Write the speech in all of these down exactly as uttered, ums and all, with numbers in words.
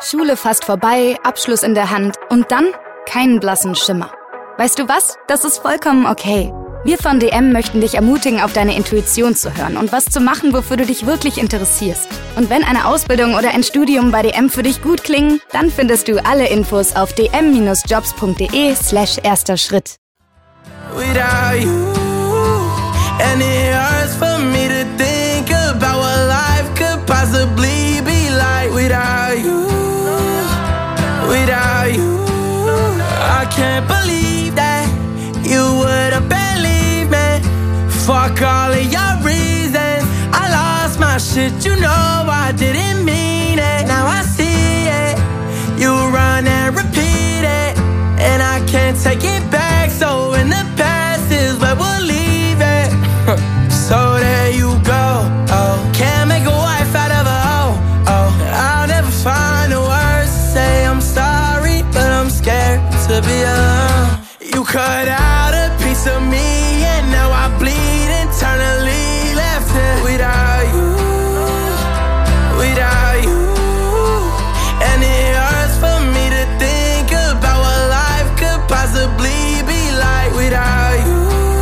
Schule fast vorbei, Abschluss in der Hand und dann keinen blassen Schimmer. Weißt du was? Das ist vollkommen okay. Wir von D M möchten dich ermutigen, auf deine Intuition zu hören und was zu machen, wofür du dich wirklich interessierst. Und wenn eine Ausbildung oder ein Studium bei D M für dich gut klingen, dann findest du alle Infos auf dm-jobs.de slash erster Schritt. Without you, and it hurts for me to think about what life could possibly be like. Without you, without you, I can't believe that you would have believed me. Fuck all of your reasons, I lost my shit, you know I didn't mean it. Now I see it, you run and repeat it, and I can't take it back. So in the past is where we'll leave it. So there you go, oh, can't make a wife out of a hoe, oh, I'll never find the words to say I'm sorry, but I'm scared to be alone. You cut out a piece of me and now I bleed internally, left it without you, without you. And it hurts for me to think about what life could possibly be like without you,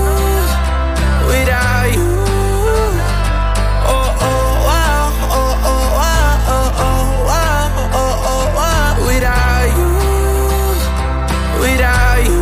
without you. Oh, oh, wow, oh, oh, wow, oh, oh, wow, oh, oh, wow, without you, without you.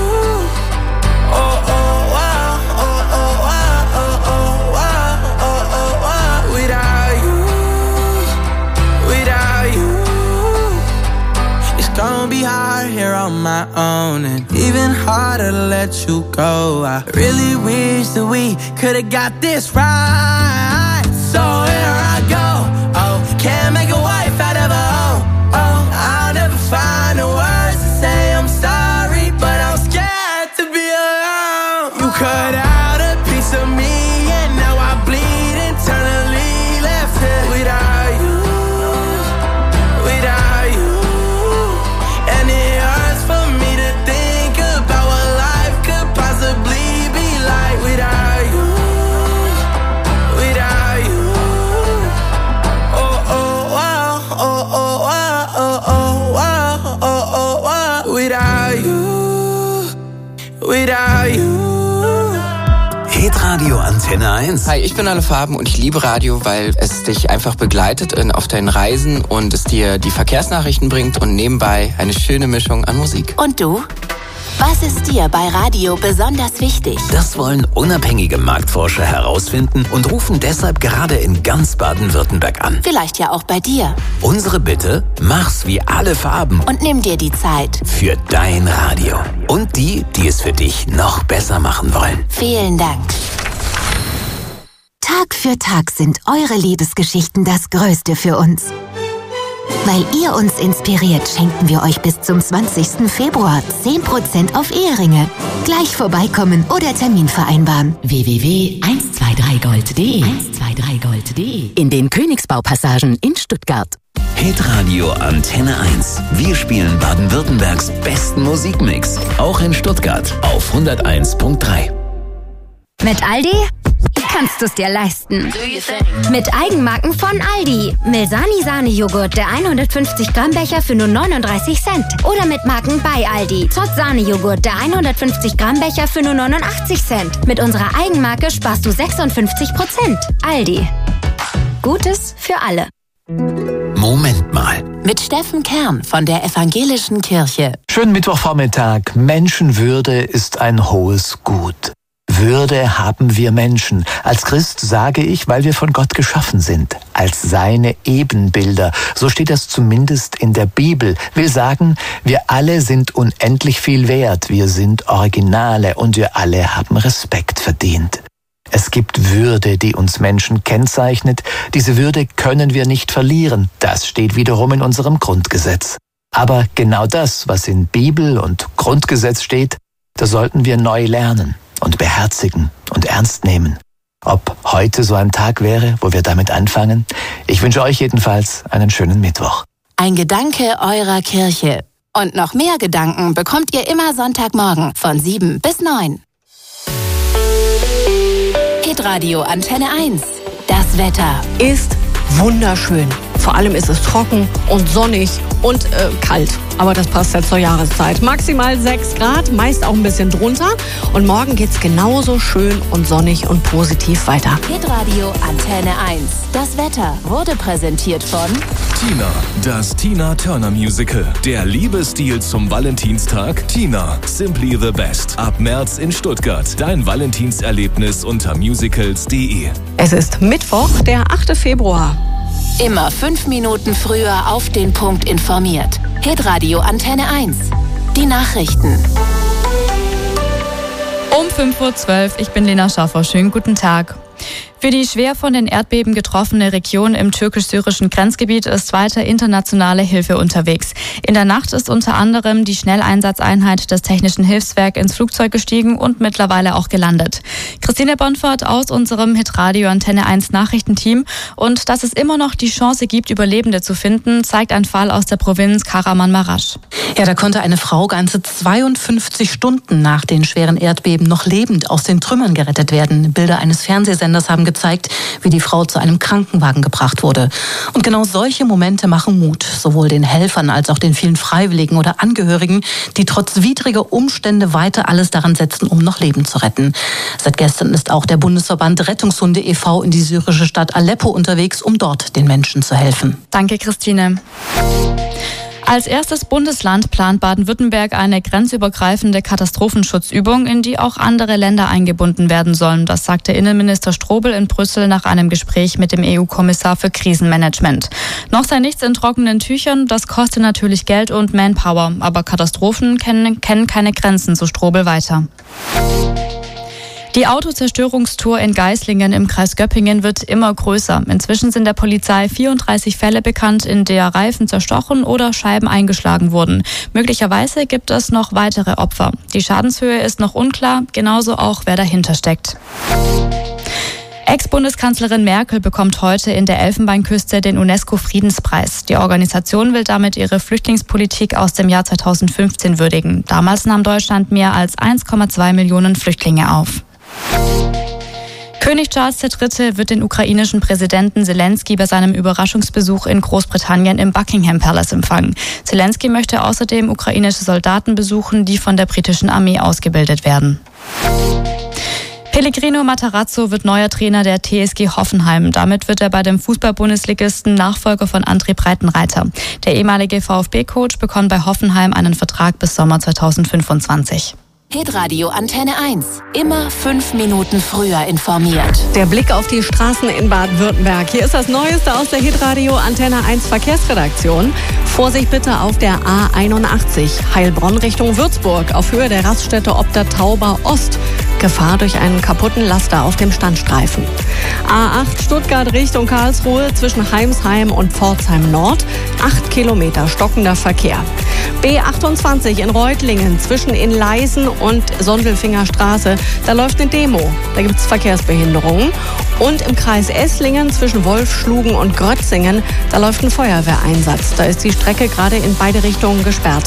Gonna be hard here on my own, and even harder to let you go. I really wish that we could've got this right. So here I go, oh, can't make a wife out of a hoe, oh, I'll never find the words to say I'm sorry, but I'm scared to be alone. You cut out a piece of me and now I bleed internally, left it without you, without you. And it hurts for me to think about what life could possibly be like without you, without you. Oh, oh, wow, oh, oh, wow, oh, oh, wow, oh, oh, wow, without you, without you. Hitradio Antenne eins. Hi, ich bin Alle Farben und ich liebe Radio, weil es dich einfach begleitet in, auf deinen Reisen und es dir die Verkehrsnachrichten bringt und nebenbei eine schöne Mischung an Musik. Und du? Was ist dir bei Radio besonders wichtig? Das wollen unabhängige Marktforscher herausfinden und rufen deshalb gerade in ganz Baden-Württemberg an. Vielleicht ja auch bei dir. Unsere Bitte, mach's wie Alle Farben. Und nimm dir die Zeit. Für dein Radio. Und die, die es für dich noch besser machen wollen. Vielen Dank. Tag für Tag sind eure Liebesgeschichten das Größte für uns. Weil ihr uns inspiriert, schenken wir euch bis zum zwanzigsten Februar zehn Prozent auf Eheringe. Gleich vorbeikommen oder Termin vereinbaren. w w w punkt eins zwei drei gold punkt de eins zwei drei gold punkt de In den Königsbaupassagen in Stuttgart. Hitradio Antenne eins. Wir spielen Baden-Württembergs besten Musikmix. Auch in Stuttgart auf hunderteins Komma drei. Mit Aldi kannst du es dir leisten. Mit Eigenmarken von Aldi. Milsani Sahnejoghurt, der hundertfünfzig Gramm Becher für nur neununddreißig Cent. Oder mit Marken bei Aldi. Zott Sahnejoghurt, der hundertfünfzig Gramm Becher für nur neunundachtzig Cent. Mit unserer Eigenmarke sparst du sechsundfünfzig Prozent. Aldi. Gutes für alle. Moment mal. Mit Steffen Kern von der Evangelischen Kirche. Schönen Mittwochvormittag. Menschenwürde ist ein hohes Gut. Würde haben wir Menschen. Als Christ sage ich, weil wir von Gott geschaffen sind. Als seine Ebenbilder. So steht das zumindest in der Bibel. Will sagen, wir alle sind unendlich viel wert. Wir sind Originale und wir alle haben Respekt verdient. Es gibt Würde, die uns Menschen kennzeichnet. Diese Würde können wir nicht verlieren. Das steht wiederum in unserem Grundgesetz. Aber genau das, was in Bibel und Grundgesetz steht, das sollten wir neu lernen und beherzigen und ernst nehmen. Ob heute so ein Tag wäre, wo wir damit anfangen? Ich wünsche euch jedenfalls einen schönen Mittwoch. Ein Gedanke eurer Kirche. Und noch mehr Gedanken bekommt ihr immer Sonntagmorgen von sieben bis neun. Hitradio Antenne eins. Das Wetter ist wunderschön. Vor allem ist es trocken und sonnig und äh, kalt. Aber das passt ja zur Jahreszeit. Maximal sechs Grad, meist auch ein bisschen drunter. Und morgen geht's genauso schön und sonnig und positiv weiter. Hitradio Antenne eins. Das Wetter wurde präsentiert von Tina, das Tina Turner Musical. Der Liebesstil zum Valentinstag. Tina, simply the best. Ab März in Stuttgart. Dein Valentinserlebnis unter musicals punkt de. Es ist Mittwoch, der achte Februar. Immer fünf Minuten früher auf den Punkt informiert. Hitradio Antenne eins. Die Nachrichten. Um fünf Uhr zwölf, ich bin Lena Schaffer. Schönen guten Tag. Für die schwer von den Erdbeben getroffene Region im türkisch-syrischen Grenzgebiet ist weiter internationale Hilfe unterwegs. In der Nacht ist unter anderem die Schnelleinsatzeinheit des Technischen Hilfswerks ins Flugzeug gestiegen und mittlerweile auch gelandet. Christine Bonfort aus unserem Hitradio Antenne eins Nachrichtenteam. Und dass es immer noch die Chance gibt, Überlebende zu finden, zeigt ein Fall aus der Provinz Kahramanmaraş. Ja, da konnte eine Frau ganze zweiundfünfzig Stunden nach den schweren Erdbeben noch lebend aus den Trümmern gerettet werden. Bilder eines Fernsehsenders haben gezeigt, wie die Frau zu einem Krankenwagen gebracht wurde. Und genau solche Momente machen Mut, sowohl den Helfern als auch den vielen Freiwilligen oder Angehörigen, die trotz widriger Umstände weiter alles daran setzen, um noch Leben zu retten. Seit gestern ist auch der Bundesverband Rettungshunde e V in die syrische Stadt Aleppo unterwegs, um dort den Menschen zu helfen. Danke, Christine. Als erstes Bundesland plant Baden-Württemberg eine grenzübergreifende Katastrophenschutzübung, in die auch andere Länder eingebunden werden sollen. Das sagte Innenminister Strobel in Brüssel nach einem Gespräch mit dem E U-Kommissar für Krisenmanagement. Noch sei nichts in trockenen Tüchern, das kostet natürlich Geld und Manpower. Aber Katastrophen kennen, kennen keine Grenzen, so Strobel weiter. Die Autozerstörungstour in Geislingen im Kreis Göppingen wird immer größer. Inzwischen sind der Polizei vierunddreißig Fälle bekannt, in der Reifen zerstochen oder Scheiben eingeschlagen wurden. Möglicherweise gibt es noch weitere Opfer. Die Schadenshöhe ist noch unklar, genauso auch, wer dahinter steckt. Ex-Bundeskanzlerin Merkel bekommt heute in der Elfenbeinküste den UNESCO-Friedenspreis. Die Organisation will damit ihre Flüchtlingspolitik aus dem Jahr zweitausendfünfzehn würdigen. Damals nahm Deutschland mehr als eins Komma zwei Millionen Flüchtlinge auf. König Charles der Dritte wird den ukrainischen Präsidenten Zelensky bei seinem Überraschungsbesuch in Großbritannien im Buckingham Palace empfangen. Zelensky möchte außerdem ukrainische Soldaten besuchen, die von der britischen Armee ausgebildet werden. Pellegrino Matarazzo wird neuer Trainer der T S G Hoffenheim. Damit wird er bei dem Fußball-Bundesligisten Nachfolger von André Breitenreiter. Der ehemalige VfB-Coach bekommt bei Hoffenheim einen Vertrag bis Sommer zweitausendfünfundzwanzig. Hitradio Antenne eins. Immer fünf Minuten früher informiert. Der Blick auf die Straßen in Baden-Württemberg. Hier ist das Neueste aus der Hitradio Antenne eins Verkehrsredaktion. Vorsicht bitte auf der A einundachtzig. Heilbronn Richtung Würzburg auf Höhe der Raststätte Ob der Tauber Ost. Gefahr durch einen kaputten Laster auf dem Standstreifen. A acht Stuttgart Richtung Karlsruhe zwischen Heimsheim und Pforzheim Nord. Acht Kilometer stockender Verkehr. B achtundzwanzig in Reutlingen zwischen in Leisen und Sondelfinger Straße. Da läuft eine Demo. Da gibt es Verkehrsbehinderungen. Und im Kreis Esslingen zwischen Wolfschlugen und Grötzingen, da läuft ein Feuerwehreinsatz. Da ist die Strecke gerade in beide Richtungen gesperrt.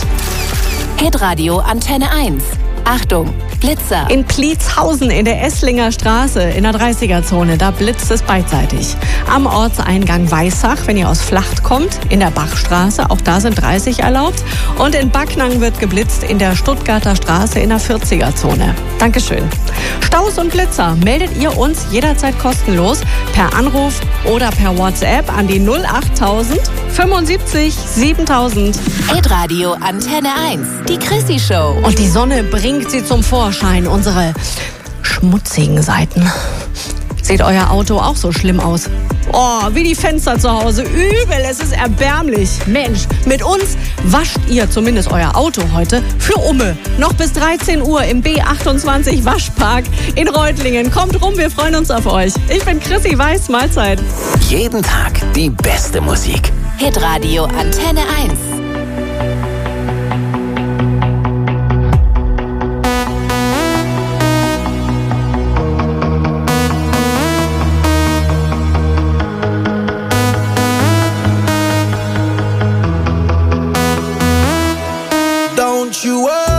Hitradio Antenne eins. Achtung, Blitzer. In Pliezhausen in der Esslinger Straße in der dreißiger-Zone, da blitzt es beidseitig. Am Ortseingang Weissach, wenn ihr aus Flacht kommt, in der Bachstraße, auch da sind dreißig erlaubt. Und in Backnang wird geblitzt in der Stuttgarter Straße in der vierziger-Zone. Dankeschön. Staus und Blitzer meldet ihr uns jederzeit kostenlos per Anruf oder per WhatsApp an die null achttausend fünfundsiebzig siebentausend. Hitradio Antenne eins, die Chrissy Show. Und die Sonne bringt sie zum Vorschein, unsere schmutzigen Seiten. Sieht euer Auto auch so schlimm aus? Oh, wie die Fenster zu Hause. Übel, es ist erbärmlich. Mensch, mit uns wascht ihr zumindest euer Auto heute für Umme. Noch bis dreizehn Uhr im B achtundzwanzig Waschpark in Reutlingen. Kommt rum, wir freuen uns auf euch. Ich bin Chrissy Weiß, Mahlzeit. Jeden Tag die beste Musik. Hitradio Antenne eins. Don't you worry.